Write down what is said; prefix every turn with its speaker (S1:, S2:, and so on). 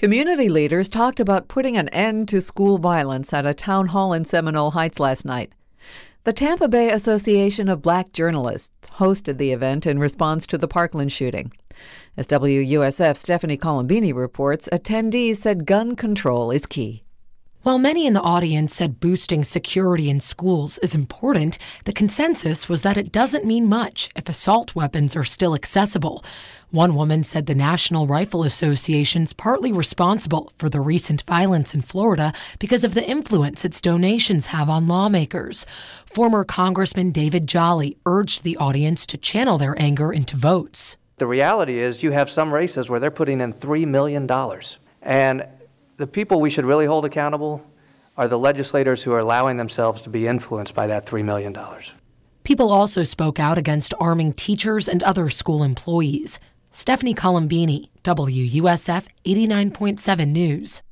S1: Community leaders talked about putting an end to school violence at a town hall in Seminole Heights last night. The Tampa Bay Association of Black Journalists hosted the event in response to the Parkland shooting. As WUSF Stephanie Colombini reports, attendees said gun control is key.
S2: While many in the audience said boosting security in schools is important, the consensus was that it doesn't mean much if assault weapons are still accessible. One woman said the National Rifle Association's partly responsible for the recent violence in Florida because of the influence its donations have on lawmakers. Former Congressman David Jolly urged the audience to channel their anger into votes.
S3: The reality is you have some races where they're putting in $3 million. And the people we should really hold accountable are the legislators who are allowing themselves to be influenced by that $3 million.
S2: People also spoke out against arming teachers and other school employees. Stephanie Colombini, WUSF 89.7 News.